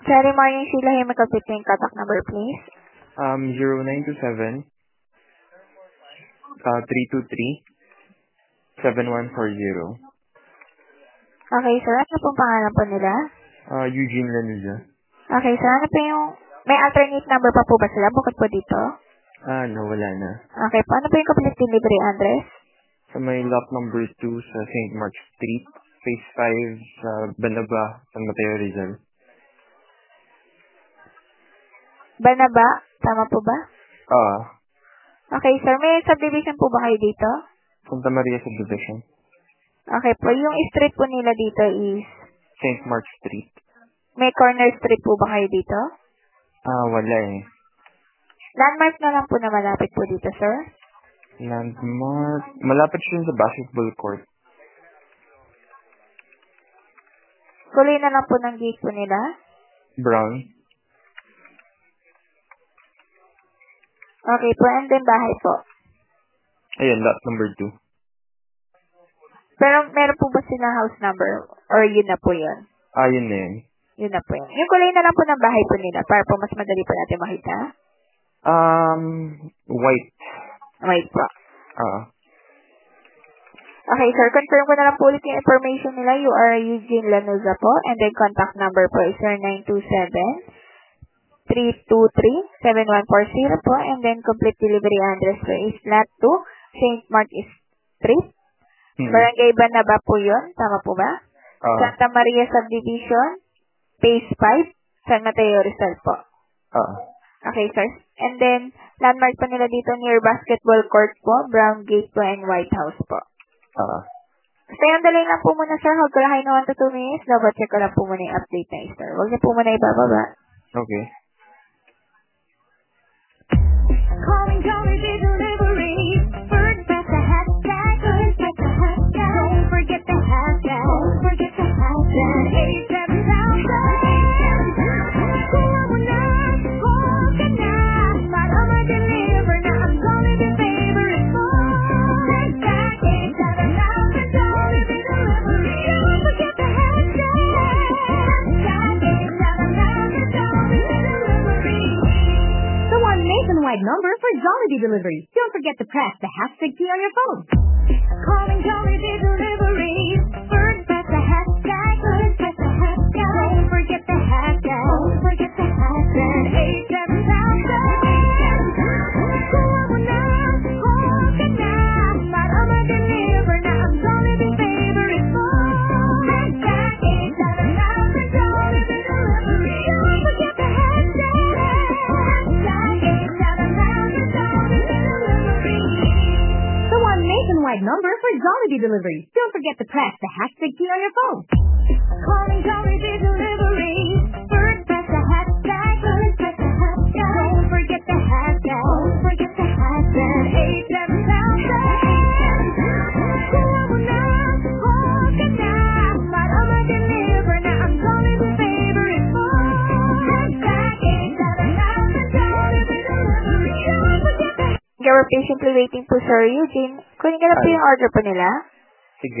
Sorry, morning, Sheila. May complete yung contact number, please. 0927 323 7140. Okay, sir. Ano pong pangalan po nila? Eugene Lanuza. Okay, sir. Ano po yung... May alternate number pa po ba sila bukod po dito? No, wala na. Okay po. Ano po yung complete delivery address? Sa may lot number 2 sa St. Mark Street, phase 5 sa Banaba, San Mateo, Rizal. Banaba? Tama po ba? Ah, Okay, sir. May subdivision po ba kayo dito? Santa Maria Subdivision. Okay po. Yung street po nila dito is... St. Mark Street. May corner street po ba kayo dito? Wala eh. Landmark na lang po na malapit po dito, sir. Landmark. Malapit siya sa basketball court. Kulay na lang po ng gate po nila. Brown. Okay po. And then bahay po. Ayun, lot number 2. Pero meron po ba silang house number? Or yun na po yun? Yun na yun. Yun na po yun. Yung kulay na lang po ng bahay po nila para po mas madali po natin makita. White. Wait po. Ah, Okay, sir. Confirm ko na lang po ulit yung information nila. You are Eugene Lanuza po. And then contact number po is 0927-323-7140 po. And then complete delivery address po is Lot 2, St. Mark Street. Barangay Banaba po yun. Tama po ba? Santa Maria Subdivision, Phase 5, San Mateo, Rizal po. Okay, sir. And then, landmark pa nila dito near basketball court po, brown gate po, and white house po. Stay on the line lang po muna, sir. Hold ko lang kayo na 1 to 2 minutes. Double check ko lang po muna yung update na sir. Huwag niyo po muna ibababa. okay. Calling Jollibee Delivery. Bird press the hashtag. Bird press the hashtag. Don't forget the hashtag. Don't forget the hashtag. 87,000. Kuha mo na. Call ka na. Para ma-deliver na ang Jollibee favorite mo. Hashtag 87,000 Jollibee Delivery. Don't forget the hashtag. Hashtag 87,000 Jollibee Delivery. The one nationwide number for Jollibee Delivery. Don't forget to press the hashtag key on your phone. Calling Jollibee Delivery. Bird press the hashtag. Bird press the hashtag. Don't forget the hashtag. Don't forget the hashtag. 87,000. Kuha mo na. Call ka na. Para ma-deliver na ang Jollibee favorite mo. Hashtag 87,000 Jollibee Delivery. Don't forget the hashtag. Hashtag 87,000 Jollibee Delivery. The one nationwide number for Jollibee Delivery. Don't forget to press the hashtag key on your phone. Calling Jollibee Delivery. Bird press the hashtag. Bird press the hashtag. Don't forget the hashtag. Don't forget the hashtag. 87,000. Kuha mo na. Call ka na. Para ma-deliver na ang Jollibee favorite mo. Hashtag 87,000 Jollibee Delivery. Don't forget the You were patiently waiting po, Sir Eugene. Kunin ka na po yung order po nila. Sige,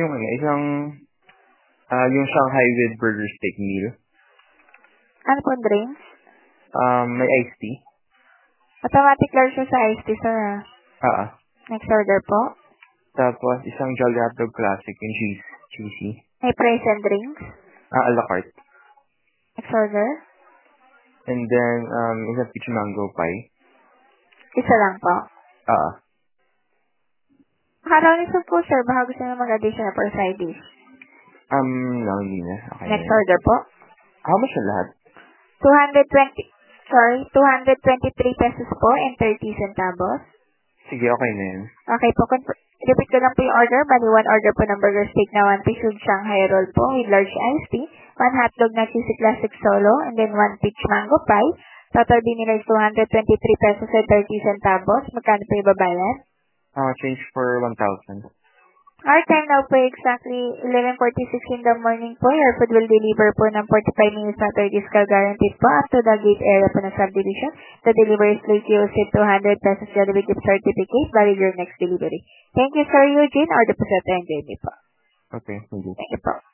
yung Shanghai with burger steak meal. Ano po ang drinks? May iced tea. Automatic lang siya sa iced tea, sir. Next order po. Tapos, isang Jolly Hotdog Classic yung cheesy. May price and drinks. A la carte. Next order. And then, isang peach mango pie. Isa lang po. Akala niyo po, sir. Baka gusto nyo mag-additional for side dish. No, hindi na. Okay Next na. order po. How much na lahat? 223 pesos po and 30 centavos. Sige, okay na yun. Okay po. Repeat ko lang po yung order. Bali, 1 order po ng burger steak na 1 piece with Shanghai roll po with large iced tea, 1 hotdog na cheesy classic solo, and then 1 peach mango pie. Total din nila is 223 pesos and 30 centavos. Magkano po yung babayan? Change for 1,000. Our time now po exactly 11:46 in the morning po. Your food will deliver po ng 45 minutes after discount guaranteed po up to the gate area po ng subdivision. The delivery is late. You will receive 200 pesos Jollibee gift certificate valid your next delivery. Thank you, Sir Eugene. Order po sa 10 po. Okay, thank you. Thank you po.